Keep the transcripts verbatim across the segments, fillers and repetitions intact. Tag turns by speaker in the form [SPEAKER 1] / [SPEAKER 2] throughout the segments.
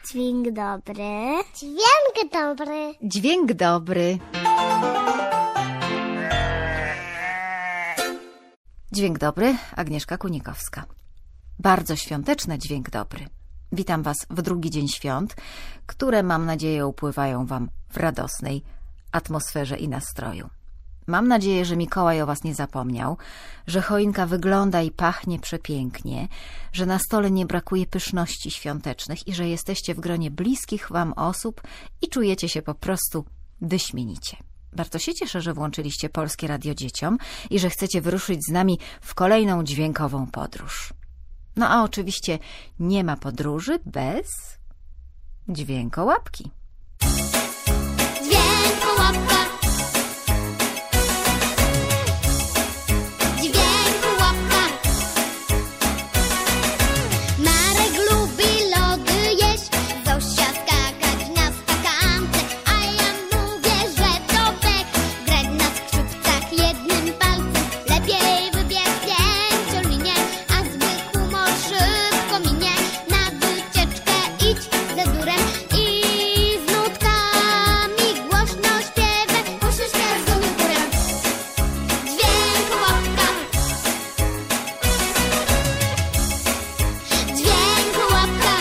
[SPEAKER 1] Dźwięk dobry. Dźwięk dobry.
[SPEAKER 2] Dźwięk dobry. Dźwięk dobry, Agnieszka Kunikowska. Bardzo świąteczny dźwięk dobry. Witam Was w drugi dzień świąt, które mam nadzieję upływają Wam w radosnej atmosferze i nastroju. Mam nadzieję, że Mikołaj o Was nie zapomniał, że choinka wygląda i pachnie przepięknie, że na stole nie brakuje pyszności świątecznych i że jesteście w gronie bliskich Wam osób i czujecie się po prostu wyśmienicie. Bardzo się cieszę, że włączyliście Polskie Radio Dzieciom i że chcecie wyruszyć z nami w kolejną dźwiękową podróż. No a oczywiście nie ma podróży bez dźwiękołapki.
[SPEAKER 1] Dźwiękołapka. Dźwiękołapka. Marek lubi lody jeść, Zosia skakać na skakance, a ja mówię, że to pech, grać na skrzypcach jednym palcem. Lepiej wybierz pięciolinię, a zły humor szybko minie. Na wycieczkę idź ze durem i z nutkami głośno śpiewaj, głośno śpiewaj z dumnym chórem. Dźwiękołapka. Dźwiękołapka.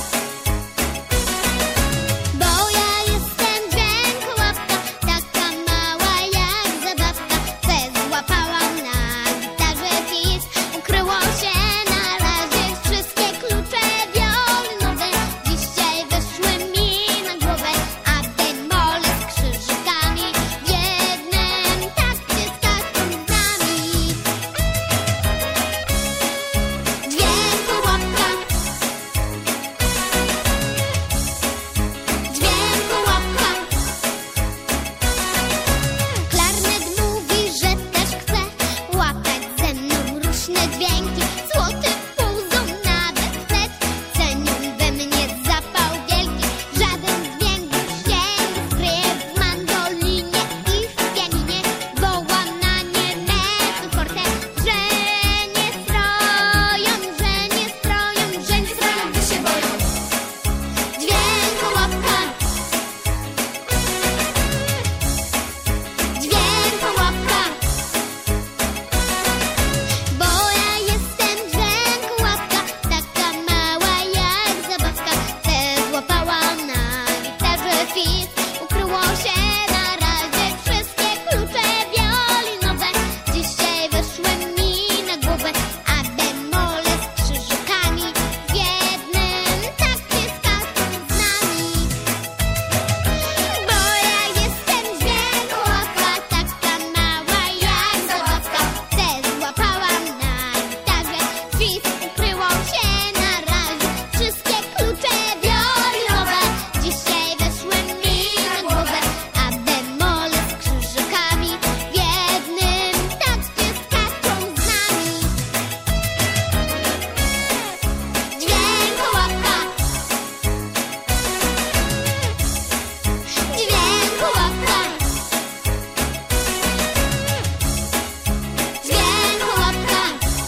[SPEAKER 1] Bo ja jestem dźwiękołapka, taka mała jak zabawka. Se złapałam na gitarze fis, ukryło się na razie wszystkie klucze wiolinowe. Dzisiaj wyszły mi na głowę, a bemole z krzyżykami w jednym takcie skaczą z nami. Dźwiękołapka. Dźwiękołapka. Klarnet mówi, że też chce łapać ze mną różne dźwięki. Złoty puzon nawet wnet cenią we mnie zapał wielki. Żaden dźwięk już się nie skryje w mandolinie i w pianinie. Woła na nie meczu forte, że nie stroją, że nie stroją, że nie stroją, gdy się boją. Dźwiękołapka. Dźwiękołapka. Bo ja jestem dźwiękołapka, taka mała jak zabawka. Se złapałam na gitarze fis, ukryło się na razie wszystkie klucze wiolinowe. Dzisiaj wyszły mi na głowę, a bemole z krzyżykami w jednym takcie skaczą z nami. Bo ja jestem dźwiękołapka, taka mała jak zabawka. Se złapałam na gitarze fis, ukryło się na razie wszystkie klucze wiolinowe. Dzisiaj wyszły mi na głowę, a bemole z krzyżykami w jednym takcie skaczą z nami. Dźwiękołapka. Dźwiękołapka. Dźwiękołapka.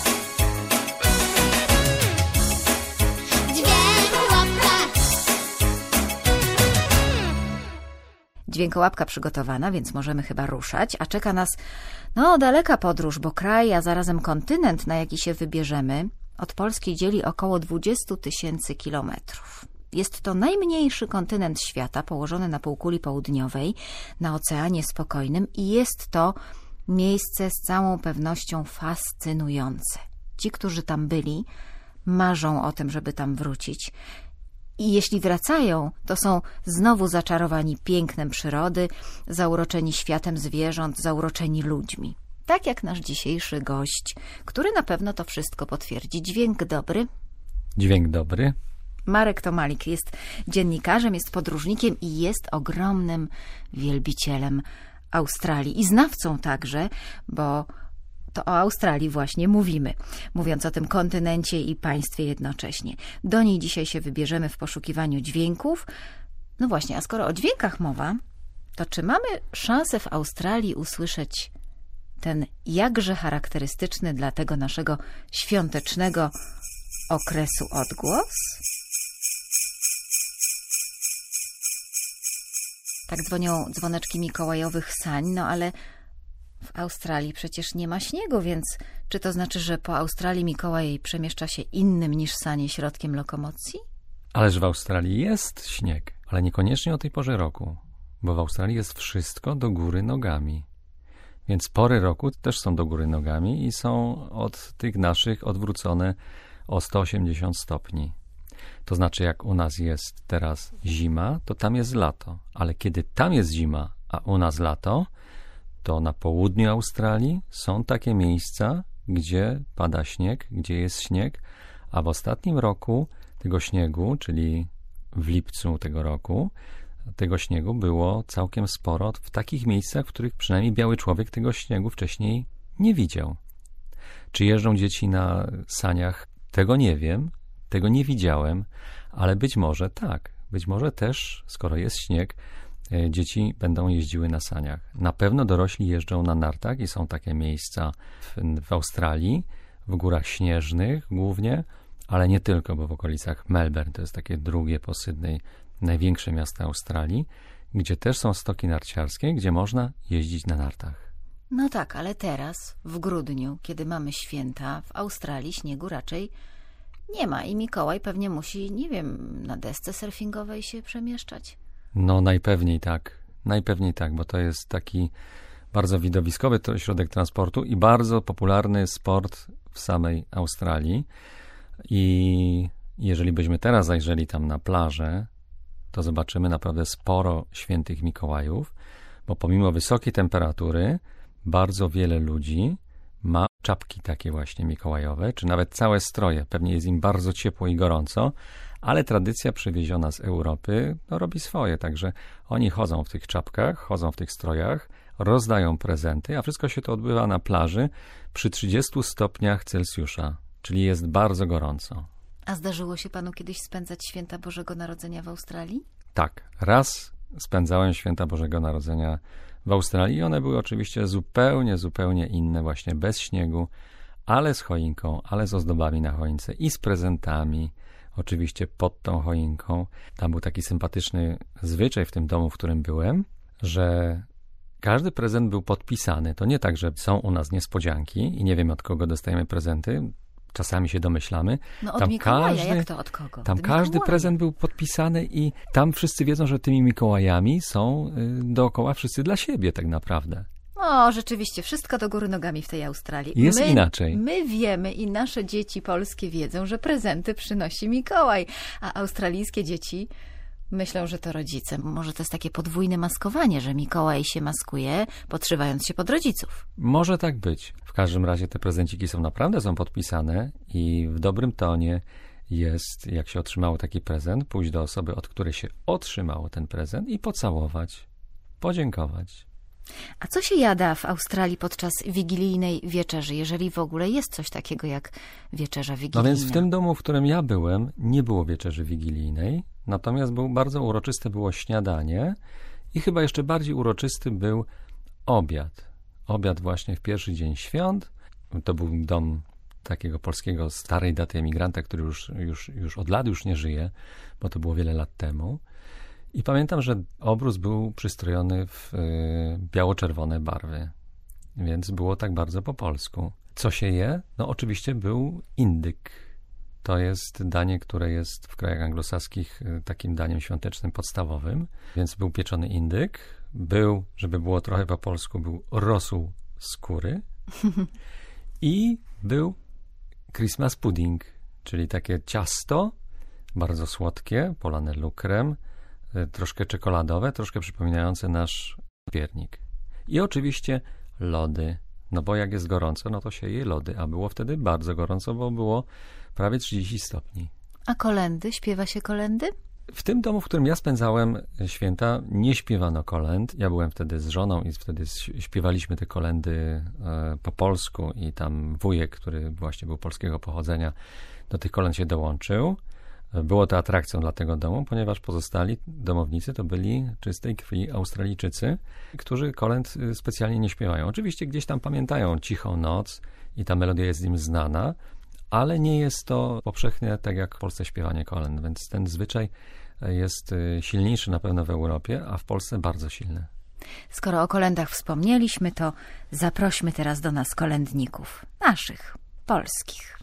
[SPEAKER 1] Dźwiękołapka.
[SPEAKER 2] Dźwiękołapka przygotowana, więc możemy chyba ruszać, a czeka nas no daleka podróż, bo kraj, a zarazem kontynent, na jaki się wybierzemy, od Polski dzieli około dwadzieścia tysięcy kilometrów. Jest to najmniejszy kontynent świata, położony na półkuli południowej, na Oceanie Spokojnym i jest to miejsce z całą pewnością fascynujące. Ci, którzy tam byli, marzą o tym, żeby tam wrócić. I jeśli wracają, to są znowu zaczarowani pięknem przyrody, zauroczeni światem zwierząt, zauroczeni ludźmi. Tak jak nasz dzisiejszy gość, który na pewno to wszystko potwierdzi. Dźwięk dobry.
[SPEAKER 3] Dźwięk dobry.
[SPEAKER 2] Marek Tomalik jest dziennikarzem, jest podróżnikiem i jest ogromnym wielbicielem Australii i znawcą także, bo to o Australii właśnie mówimy, mówiąc o tym kontynencie i państwie jednocześnie. Do niej dzisiaj się wybierzemy w poszukiwaniu dźwięków. No właśnie, a skoro o dźwiękach mowa, to czy mamy szansę w Australii usłyszeć ten jakże charakterystyczny dla tego naszego świątecznego okresu odgłos? Tak dzwonią dzwoneczki mikołajowych sań, no ale w Australii przecież nie ma śniegu, więc czy to znaczy, że po Australii Mikołaj przemieszcza się innym niż sanie środkiem lokomocji?
[SPEAKER 3] Ależ w Australii jest śnieg, ale niekoniecznie o tej porze roku, bo w Australii jest wszystko do góry nogami. Więc pory roku też są do góry nogami i są od tych naszych odwrócone o sto osiemdziesiąt stopni. To znaczy, jak u nas jest teraz zima, to tam jest lato. Ale kiedy tam jest zima, a u nas lato, to na południu Australii są takie miejsca, gdzie pada śnieg, gdzie jest śnieg, a w ostatnim roku tego śniegu, czyli w lipcu tego roku, tego śniegu było całkiem sporo w takich miejscach, w których przynajmniej biały człowiek tego śniegu wcześniej nie widział. Czy jeżdżą dzieci na saniach? Tego nie wiem, tego nie widziałem, ale być może tak. Być może też, skoro jest śnieg, dzieci będą jeździły na saniach. Na pewno dorośli jeżdżą na nartach i są takie miejsca w, w Australii, w górach śnieżnych głównie, ale nie tylko, bo w okolicach Melbourne, to jest takie drugie po Sydney, największe miasto Australii, gdzie też są stoki narciarskie, gdzie można jeździć na nartach.
[SPEAKER 2] No tak, ale teraz, w grudniu, kiedy mamy święta, w Australii śniegu raczej nie ma i Mikołaj pewnie musi, nie wiem, na desce surfingowej się przemieszczać.
[SPEAKER 3] No najpewniej tak, najpewniej tak, bo to jest taki bardzo widowiskowy to środek transportu i bardzo popularny sport w samej Australii. I jeżeli byśmy teraz zajrzeli tam na plażę, to zobaczymy naprawdę sporo świętych Mikołajów, bo pomimo wysokiej temperatury bardzo wiele ludzi ma czapki takie właśnie mikołajowe, czy nawet całe stroje. Pewnie jest im bardzo ciepło i gorąco, ale tradycja przywieziona z Europy no, robi swoje, także oni chodzą w tych czapkach, chodzą w tych strojach, rozdają prezenty, a wszystko się to odbywa na plaży przy trzydziestu stopniach Celsjusza, czyli jest bardzo gorąco.
[SPEAKER 2] A zdarzyło się panu kiedyś spędzać święta Bożego Narodzenia w Australii?
[SPEAKER 3] Tak, raz spędzałem święta Bożego Narodzenia w Australii i one były oczywiście zupełnie, zupełnie inne, właśnie bez śniegu, ale z choinką, ale z ozdobami na choince i z prezentami, oczywiście pod tą choinką. Tam był taki sympatyczny zwyczaj w tym domu, w którym byłem, że każdy prezent był podpisany. To nie tak, że są u nas niespodzianki i nie wiem, od kogo dostajemy prezenty. Czasami się domyślamy.
[SPEAKER 2] No od
[SPEAKER 3] tam
[SPEAKER 2] Mikołaja,
[SPEAKER 3] każdy,
[SPEAKER 2] jak to od kogo?
[SPEAKER 3] Tam
[SPEAKER 2] od
[SPEAKER 3] każdy
[SPEAKER 2] Mikołaja.
[SPEAKER 3] prezent był podpisany i tam wszyscy wiedzą, że tymi Mikołajami są y, dookoła wszyscy dla siebie tak naprawdę.
[SPEAKER 2] O, rzeczywiście, wszystko do góry nogami w tej Australii.
[SPEAKER 3] Jest
[SPEAKER 2] my,
[SPEAKER 3] inaczej.
[SPEAKER 2] My wiemy i nasze dzieci polskie wiedzą, że prezenty przynosi Mikołaj, a australijskie dzieci myślą, że to rodzice. Może to jest takie podwójne maskowanie, że Mikołaj się maskuje, podszywając się pod rodziców.
[SPEAKER 3] Może tak być. W każdym razie te prezenciki są naprawdę są podpisane i w dobrym tonie jest, jak się otrzymało taki prezent, pójść do osoby, od której się otrzymało ten prezent i pocałować, podziękować.
[SPEAKER 2] A co się jada w Australii podczas wigilijnej wieczerzy, jeżeli w ogóle jest coś takiego jak wieczerza wigilijna?
[SPEAKER 3] No więc w tym domu, w którym ja byłem, nie było wieczerzy wigilijnej, natomiast był bardzo uroczyste było śniadanie i chyba jeszcze bardziej uroczysty był obiad. Obiad właśnie w pierwszy dzień świąt. To był dom takiego polskiego starej daty emigranta, który już, już, już od lat już nie żyje, bo to było wiele lat temu. I pamiętam, że obrus był przystrojony w y, biało-czerwone barwy, więc było tak bardzo po polsku. Co się je? No oczywiście był indyk. To jest danie, które jest w krajach anglosaskich y, takim daniem świątecznym podstawowym, więc był pieczony indyk. Był, żeby było trochę po polsku, był rosół skóry i był Christmas pudding, czyli takie ciasto, bardzo słodkie, polane lukrem, troszkę czekoladowe, troszkę przypominające nasz piernik. I oczywiście lody, no bo jak jest gorąco, no to się je lody, a było wtedy bardzo gorąco, bo było prawie trzydzieści stopni.
[SPEAKER 2] A kolędy? Śpiewa się kolędy?
[SPEAKER 3] W tym domu, w którym ja spędzałem święta, nie śpiewano kolęd. Ja byłem wtedy z żoną i wtedy śpiewaliśmy te kolędy po polsku i tam wujek, który właśnie był polskiego pochodzenia, do tych kolęd się dołączył. Było to atrakcją dla tego domu, ponieważ pozostali domownicy to byli czystej krwi Australijczycy, którzy kolęd specjalnie nie śpiewają. Oczywiście gdzieś tam pamiętają Cichą noc i ta melodia jest im znana, ale nie jest to powszechnie tak jak w Polsce śpiewanie kolęd, więc ten zwyczaj jest silniejszy na pewno w Europie, a w Polsce bardzo silny.
[SPEAKER 2] Skoro o kolędach wspomnieliśmy, to zaprośmy teraz do nas kolędników, naszych, polskich.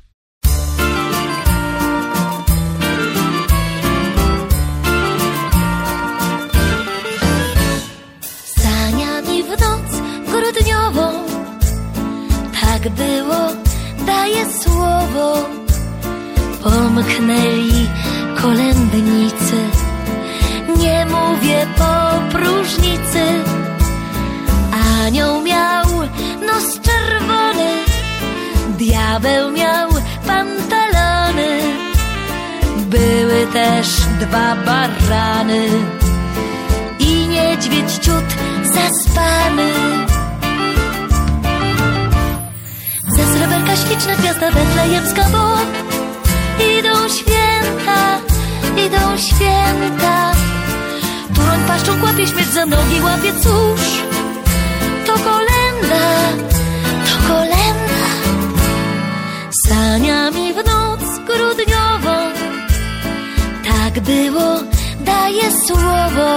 [SPEAKER 1] Saniami w noc grudniową, tak było, daję słowo, pomknęli kolędnicy, nie mówię po próżnicy. Anioł miał nos czerwony, diabeł miał pantalony, były też dwa barany i niedźwiedź ciut zaspany. Ze sreberka śliczna gwiazda betlejemska, bo idą święta, idą święta. Turoń paszczą kłapie, śmierć za nogi łapie, cóż, to kolęda, to kolęda. Saniami w noc grudniową, tak było, daję słowo,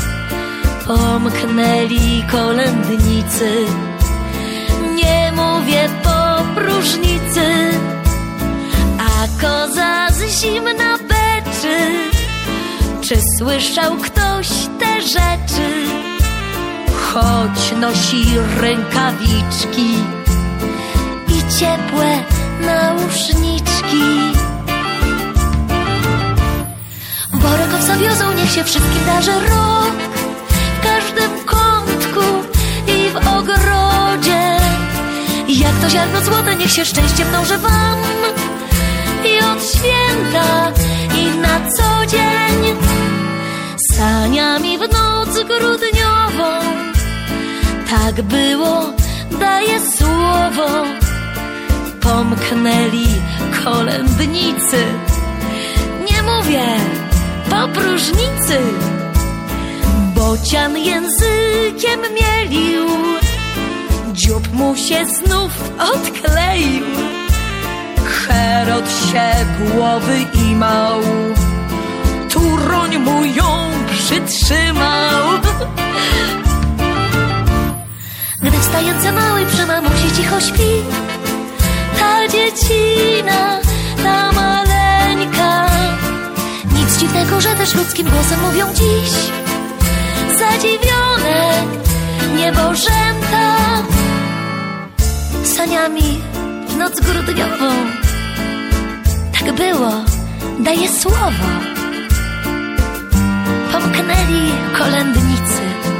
[SPEAKER 1] pomknęli kolędnicy, nie mówię po próżnicy. A koza z zimna beczy, czy słyszał ktoś te rzeczy? Choć nosi rękawiczki i ciepłe nauszniczki. Worek owsa wiozą, niech się wszystkim darzy rok, w każdym kątku i w ogrodzie. Jak to ziarno złote, niech się szczęście mnoży wam i od święta i na co dzień. Saniami w noc grudniową, tak było, daję słowo, pomknęli kolędnicy, nie mówię po próżnicy. Bocian językiem mielił, dziób mu się znów odkleił, Herod się głowy imał, Turoń mu ją przytrzymał. Gdy wstający mały przy mamusi cicho śpi, ta dziecina, ta maleńka, nic dziwnego, że też ludzkim głosem mówią dziś zadziwione niebożęta. Saniami w noc grudniową, tak było, daję słowo, pomknęli kolędnicy.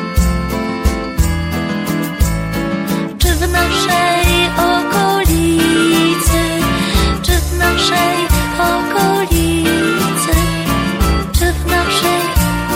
[SPEAKER 1] Czy w naszej okolicy, czy w naszej okolicy, czy w naszej...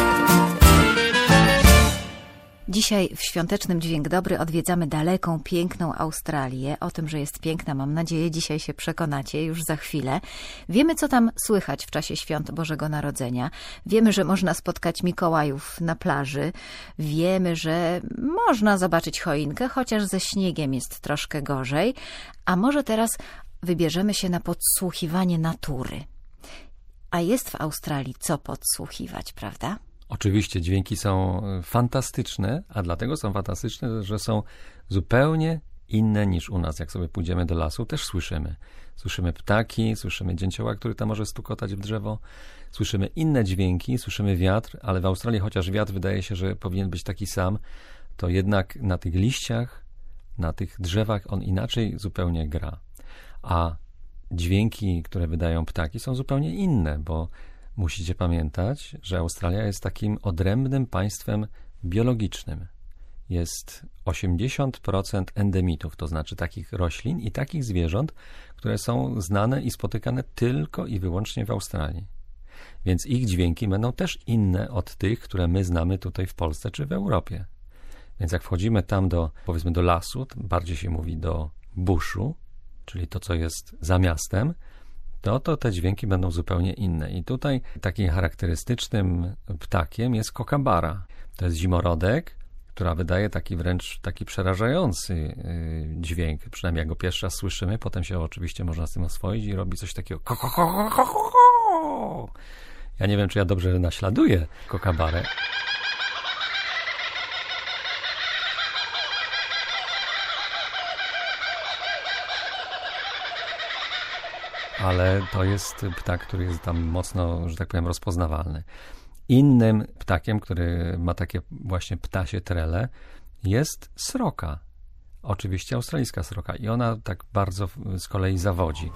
[SPEAKER 2] Dzisiaj w Świątecznym Dźwięk Dobry odwiedzamy daleką, piękną Australię. O tym, że jest piękna, mam nadzieję, dzisiaj się przekonacie już za chwilę. Wiemy, co tam słychać w czasie Świąt Bożego Narodzenia. Wiemy, że można spotkać Mikołajów na plaży. Wiemy, że można zobaczyć choinkę, chociaż ze śniegiem jest troszkę gorzej. A może teraz wybierzemy się na podsłuchiwanie natury. A jest w Australii co podsłuchiwać, prawda?
[SPEAKER 3] Oczywiście dźwięki są fantastyczne, a dlatego są fantastyczne, że są zupełnie inne niż u nas. Jak sobie pójdziemy do lasu, też słyszymy. Słyszymy ptaki, słyszymy dzięcioła, który tam może stukotać w drzewo. Słyszymy inne dźwięki, słyszymy wiatr, ale w Australii, chociaż wiatr wydaje się, że powinien być taki sam, to jednak na tych liściach, na tych drzewach on inaczej zupełnie gra. A dźwięki, które wydają ptaki, są zupełnie inne, bo musicie pamiętać, że Australia jest takim odrębnym państwem biologicznym. Jest osiemdziesiąt procent endemitów, to znaczy takich roślin i takich zwierząt, które są znane i spotykane tylko i wyłącznie w Australii. Więc ich dźwięki będą też inne od tych, które my znamy tutaj w Polsce czy w Europie. Więc jak wchodzimy tam do, powiedzmy, do lasu, bardziej się mówi do buszu, czyli to, co jest za miastem, to, to te dźwięki będą zupełnie inne. I tutaj takim charakterystycznym ptakiem jest kokabara. To jest zimorodek, która wydaje taki wręcz taki przerażający yy, dźwięk. Przynajmniej jak go pierwszy raz słyszymy, potem się oczywiście można z tym oswoić i robi coś takiego ko, ko, ko, ko, ko, ko. Ja nie wiem, czy ja dobrze naśladuję kokabarę. Ale to jest ptak, który jest tam mocno, że tak powiem, rozpoznawalny. Innym ptakiem, który ma takie właśnie ptasie trele, jest sroka. Oczywiście australijska sroka. I ona tak bardzo z kolei zawodzi.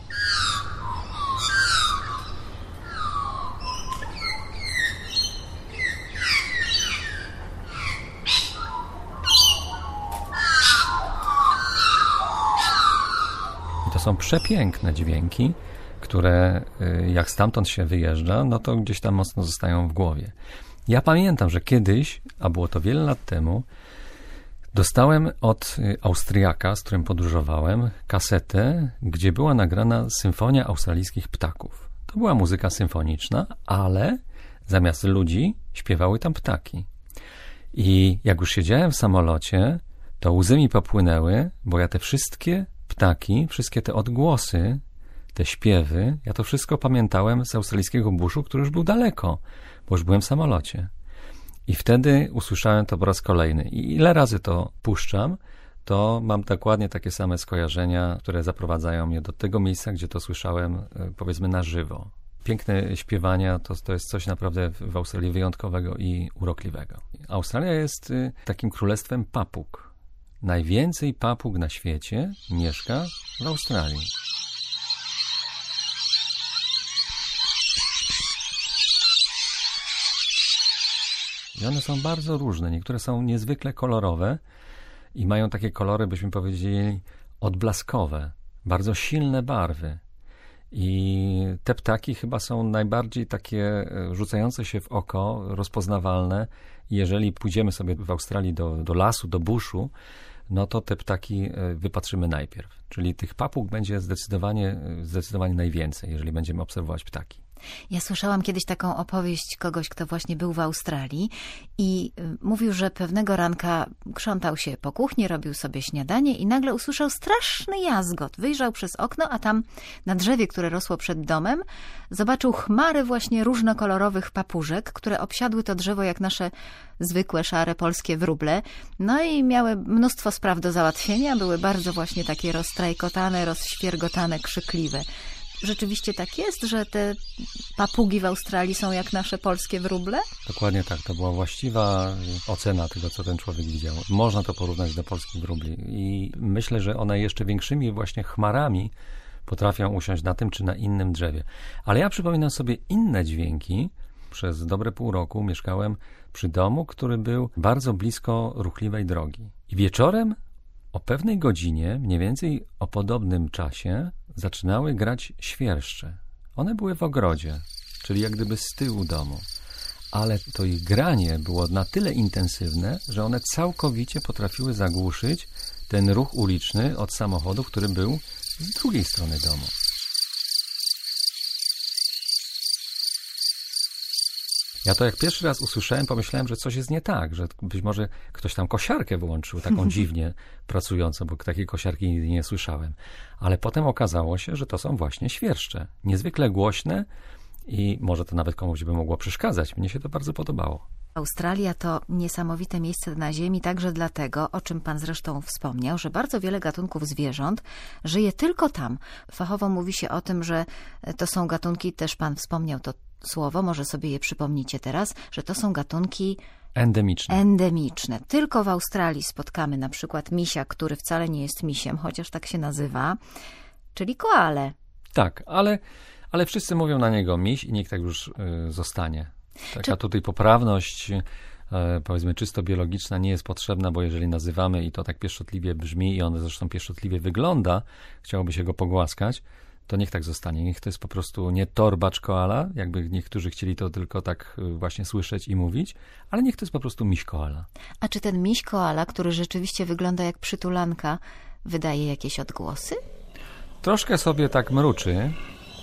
[SPEAKER 3] I to są przepiękne dźwięki, które jak stamtąd się wyjeżdża, no to gdzieś tam mocno zostają w głowie. Ja pamiętam, że kiedyś, a było to wiele lat temu, dostałem od Austriaka, z którym podróżowałem, kasetę, gdzie była nagrana symfonia australijskich ptaków. To była muzyka symfoniczna, ale zamiast ludzi śpiewały tam ptaki. I jak już siedziałem w samolocie, to łzy mi popłynęły, bo ja te wszystkie ptaki, wszystkie te odgłosy, te śpiewy, ja to wszystko pamiętałem z australijskiego buszu, który już był daleko, bo już byłem w samolocie. I wtedy usłyszałem to po raz kolejny. I ile razy to puszczam, to mam dokładnie takie same skojarzenia, które zaprowadzają mnie do tego miejsca, gdzie to słyszałem, powiedzmy, na żywo. Piękne śpiewania to, to jest coś naprawdę w Australii wyjątkowego i urokliwego. Australia jest takim królestwem papug. Najwięcej papug na świecie mieszka w Australii. I one są bardzo różne. Niektóre są niezwykle kolorowe i mają takie kolory, byśmy powiedzieli, odblaskowe. Bardzo silne barwy. I te ptaki chyba są najbardziej takie rzucające się w oko, rozpoznawalne. Jeżeli pójdziemy sobie w Australii do, do lasu, do buszu, no to te ptaki wypatrzymy najpierw. Czyli tych papug będzie zdecydowanie, zdecydowanie najwięcej, jeżeli będziemy obserwować ptaki.
[SPEAKER 2] Ja słyszałam kiedyś taką opowieść kogoś, kto właśnie był w Australii i mówił, że pewnego ranka krzątał się po kuchni, robił sobie śniadanie i nagle usłyszał straszny jazgot. Wyjrzał przez okno, a tam na drzewie, które rosło przed domem, zobaczył chmary właśnie różnokolorowych papużek, które obsiadły to drzewo jak nasze zwykłe, szare, polskie wróble. No i miały mnóstwo spraw do załatwienia, były bardzo właśnie takie rozstrajkotane, rozświergotane, krzykliwe. Rzeczywiście tak jest, że te papugi w Australii są jak nasze polskie wróble?
[SPEAKER 3] Dokładnie tak. To była właściwa ocena tego, co ten człowiek widział. Można to porównać do polskich wróbli. I myślę, że one jeszcze większymi właśnie chmarami potrafią usiąść na tym czy na innym drzewie. Ale ja przypominam sobie inne dźwięki. Przez dobre pół roku mieszkałem przy domu, który był bardzo blisko ruchliwej drogi. I wieczorem o pewnej godzinie, mniej więcej o podobnym czasie, zaczynały grać świerszcze. One były w ogrodzie, czyli jak gdyby z tyłu domu. Ale to ich granie było na tyle intensywne, że one całkowicie potrafiły zagłuszyć ten ruch uliczny od samochodu, który był z drugiej strony domu. Ja to jak pierwszy raz usłyszałem, pomyślałem, że coś jest nie tak, że być może ktoś tam kosiarkę wyłączył, taką dziwnie pracującą, bo takiej kosiarki nigdy nie słyszałem. Ale potem okazało się, że to są właśnie świerszcze. Niezwykle głośne i może to nawet komuś by mogło przeszkadzać. Mnie się to bardzo podobało.
[SPEAKER 2] Australia to niesamowite miejsce na ziemi, także dlatego, o czym pan zresztą wspomniał, że bardzo wiele gatunków zwierząt żyje tylko tam. Fachowo mówi się o tym, że to są gatunki, też pan wspomniał to słowo, może sobie je przypomnicie teraz, że to są gatunki
[SPEAKER 3] endemiczne.
[SPEAKER 2] endemiczne. Tylko w Australii spotkamy na przykład misia, który wcale nie jest misiem, chociaż tak się nazywa, czyli koale.
[SPEAKER 3] Tak, ale, ale wszyscy mówią na niego miś i niech tak już y, zostanie. Taka Czy... tutaj poprawność, y, powiedzmy czysto biologiczna nie jest potrzebna, bo jeżeli nazywamy i to tak pieszczotliwie brzmi i on zresztą pieszczotliwie wygląda, chciałoby się go pogłaskać, to niech tak zostanie. Niech to jest po prostu nie torbacz koala, jakby niektórzy chcieli to tylko tak właśnie słyszeć i mówić, ale niech to jest po prostu miś koala.
[SPEAKER 2] A czy ten miś koala, który rzeczywiście wygląda jak przytulanka, wydaje jakieś odgłosy?
[SPEAKER 3] Troszkę sobie tak mruczy,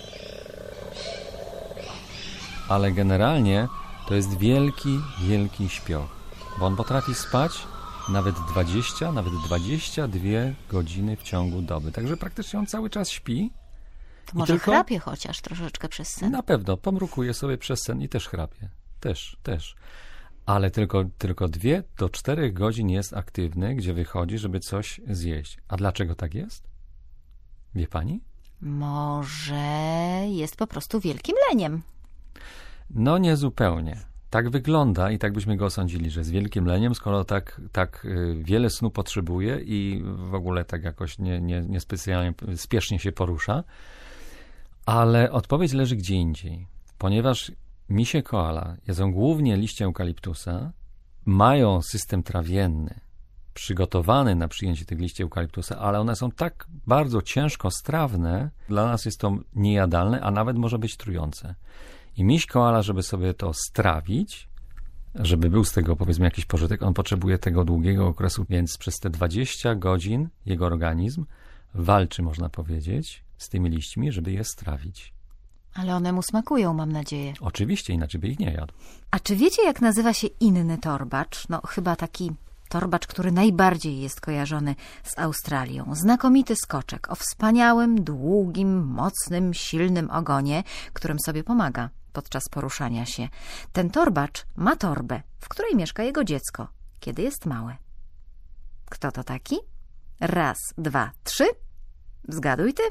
[SPEAKER 3] ale generalnie to jest wielki, wielki śpioch, bo on potrafi spać nawet dwadzieścia, nawet dwadzieścia dwie godziny w ciągu doby. Także praktycznie on cały czas śpi
[SPEAKER 2] To może
[SPEAKER 3] tylko-
[SPEAKER 2] chrapie chociaż troszeczkę przez sen.
[SPEAKER 3] Na pewno, pomrukuje sobie przez sen i też chrapie. Też, też. Ale tylko, tylko dwie do czterech godzin jest aktywny, gdzie wychodzi, żeby coś zjeść. A dlaczego tak jest? Wie pani?
[SPEAKER 2] Może jest po prostu wielkim leniem.
[SPEAKER 3] No nie zupełnie. Tak wygląda i tak byśmy go osądzili, że z wielkim leniem, skoro tak, tak y, wiele snu potrzebuje i w ogóle tak jakoś nie, nie, niespecjalnie spiesznie się porusza. Ale odpowiedź leży gdzie indziej. Ponieważ misie koala jedzą głównie liście eukaliptusa, mają system trawienny przygotowany na przyjęcie tych liści eukaliptusa, ale one są tak bardzo ciężko strawne, dla nas jest to niejadalne, a nawet może być trujące. I miś koala, żeby sobie to strawić, żeby był z tego, powiedzmy, jakiś pożytek, on potrzebuje tego długiego okresu, więc przez te dwadzieścia godzin jego organizm walczy, można powiedzieć, z tymi liśćmi, żeby je strawić.
[SPEAKER 2] Ale one mu smakują, mam nadzieję.
[SPEAKER 3] Oczywiście, inaczej by ich nie jadł.
[SPEAKER 2] A czy wiecie, jak nazywa się inny torbacz? No chyba taki torbacz, który najbardziej jest kojarzony z Australią. Znakomity skoczek o wspaniałym, długim, mocnym, silnym ogonie, którym sobie pomaga podczas poruszania się. Ten torbacz ma torbę, w której mieszka jego dziecko, kiedy jest małe. Kto to taki? Raz, dwa, trzy. Zgaduj ty.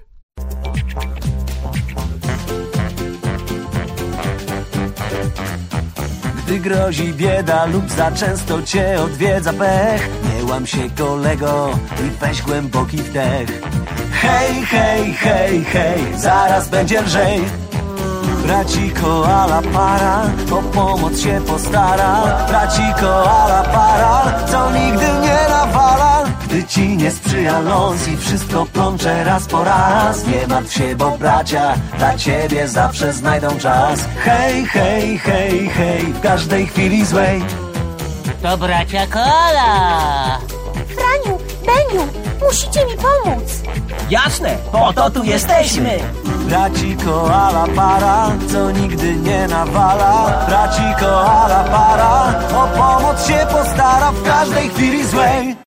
[SPEAKER 4] Gdy grozi bieda lub za często cię odwiedza pech, nie łam się, kolego, i weź głęboki wdech. Hej, hej, hej, hej, zaraz będzie lżej. Braci koala para, o pomoc się postara. Braci koala para, co nigdy nie nawala. Gdy ci nie sprzyja los i wszystko plącze raz po raz, nie martw się, bo bracia dla ciebie zawsze znajdą czas. Hej, hej, hej, hej, w każdej chwili złej.
[SPEAKER 5] To bracia koala.
[SPEAKER 6] Franiu, Beniu, musicie mi pomóc.
[SPEAKER 4] Jasne, po to tu jesteśmy. Braci koala para, co nigdy nie nawala. Braci koala para, o pomoc się postara w każdej chwili złej.